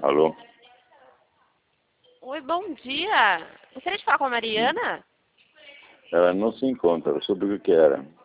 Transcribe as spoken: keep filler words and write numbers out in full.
Alô? Oi, bom dia. Gostaria de falar com a Mariana? Ela não se encontra, sobre o que era.